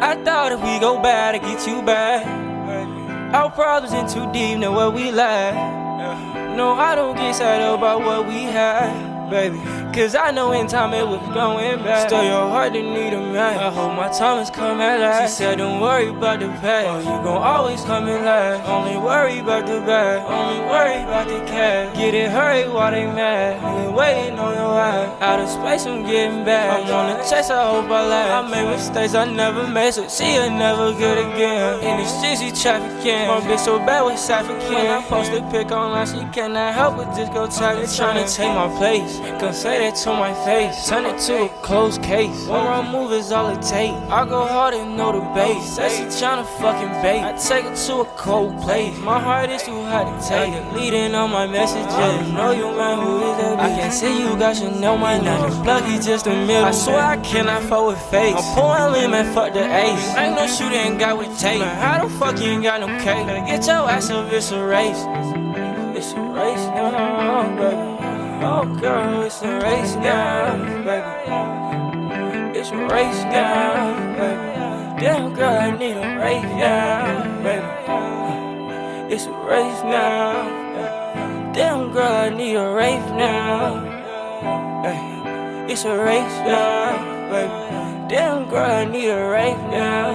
I thought if we go bad, I'd get you back. Our problems in too deep, know where we lie. No, I don't get sad about what we had, baby. Cause I know in time it was going back. Still your heart didn't need a man. I hope my time has come at last. She said don't worry about the past, oh, you gon' always come in last. Only worry about the bag, only worry about the cash. Get it hurry while they mad, I been waiting on your ass. Out of space I'm getting back, I'm on the chase, I hope I last. I made mistakes I never made, so she'll never get again. In the streets she trafficking, my bitch so bad with Saffican. When I post a pic online, she cannot help but just go tag it. Tryna take my place, gon' say that to my face, turn it to a closed case. One wrong move is all it takes. I go hard and no debate. Say she tryna fucking bait, I take her to a cold place. My heart is too hot to take. Deleting all my messages. I know you man, who is that bitch? I can see you got Chanel money. Now the plug is just a middle. I swear I cannot fuck with face. I'm pouring lean, man, fuck the ace. Ain't no shooter, ain't got what it take. Man, how the fuck you ain't got no cake? Better get your ass up, it's a race. It's a race now, baby. Oh girl, it's a race now, baby. It's a race now, baby. Damn girl, I need a race now, baby. It's a race now. Damn girl, I need a race now. Hey. It's a race now, baby. Damn girl, I need a race now.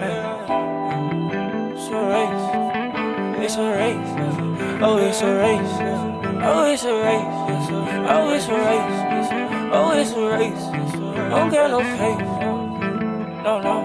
Hey. It's a race. It's a race. Oh, it's a race. Oh, it's a race. Oh, it's a race. Oh, it's a race. Don't get no case. No, no.